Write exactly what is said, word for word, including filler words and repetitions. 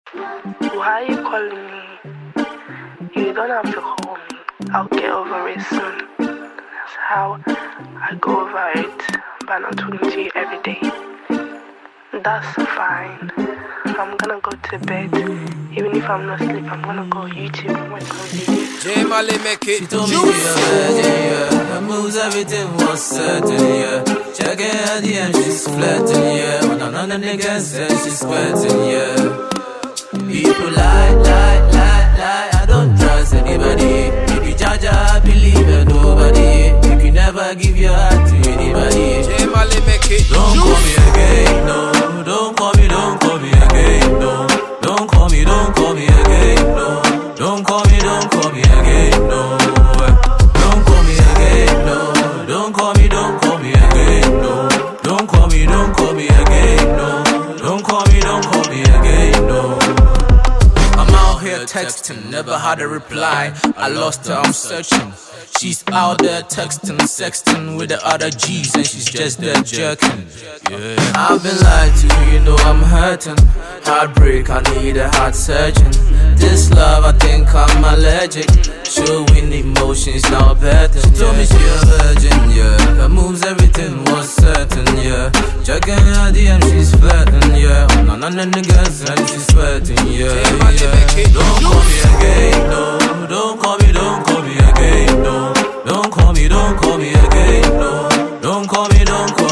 Why are you calling me? You don't have to call me. I'll get over it soon. That's how I go over it by not talking to you every day. That's fine. I'm gonna go to bed. Even if I'm not asleep, I'm gonna go YouTube and watch some videos. J Mali make it. She told me she a virgin, yeah. Her moves, everything was certain, yeah. Checking her D M, she's flirting, yeah. But none of the niggas said she's sweating, yeah. People lie, lie, lie, lie. I don't trust anybody. If you judge, I believe in nobody. You can never give your heart to anybody. J Mali make it. Don't call me again, no. Don't call me, don't call me again, no. Don't call me, don't call me again, no. Don't call me, don't call me again, no. Don't call me again, no. Don't call me, don't call me again, no. Don't call me, don't call me again, no. Don't call me, don't call me again, no. I'm out here texting, never had a reply. I lost her, I'm searching. She's out there texting, sexting with the other G's, and she's just there jerking. Yeah. I've been lied to, you know I'm hurting. Heartbreak, I need a heart surgeon. This love, I think I'm allergic. Showing emotions, now better. She told me she a virgin, yeah. Her moves, everything was certain, yeah. Checking her D M, she's flirting, yeah. None of the niggas, and she's sweating, yeah, yeah. Don't call me again, no. Don't call me, don't call me again, no. Don't call me, don't call me again, no. Don't call me, don't call me.